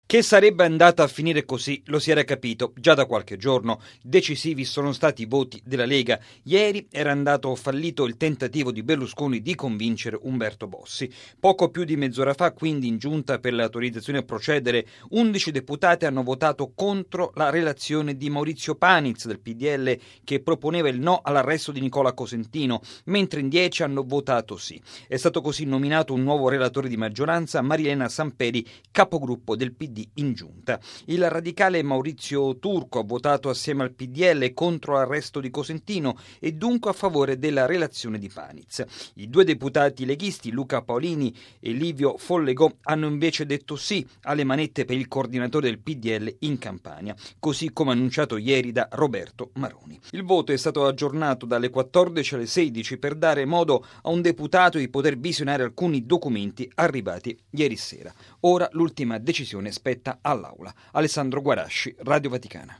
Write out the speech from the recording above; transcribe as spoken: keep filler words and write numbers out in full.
Che sarebbe andata a finire così lo si era capito già da qualche giorno. Decisivi sono stati i voti della Lega. Ieri era andato fallito il tentativo di Berlusconi di convincere Umberto Bossi. Poco più di mezz'ora fa, quindi, in giunta per l'autorizzazione a procedere, undici deputati hanno votato contro la relazione di Maurizio Paniz del P D L che proponeva il no all'arresto di Nicola Cosentino, mentre in dieci hanno votato sì. È stato così nominato un nuovo relatore di maggioranza, Marilena Samperi, capogruppo del P D in giunta. Il radicale Maurizio Turco ha votato assieme al P D L contro l'arresto di Cosentino e dunque a favore della relazione di Paniz. I due deputati leghisti, Luca Paolini e Livio Follegò, hanno invece detto sì alle manette per il coordinatore del P D L in Campania, così come annunciato ieri da Roberto Maroni. Il voto è stato aggiornato dalle quattordici alle sedici per dare modo a un deputato di poter visionare alcuni documenti arrivati ieri sera. Ora l'ultima decisione spetta all'Aula. Alessandro Guarasci, Radio Vaticana.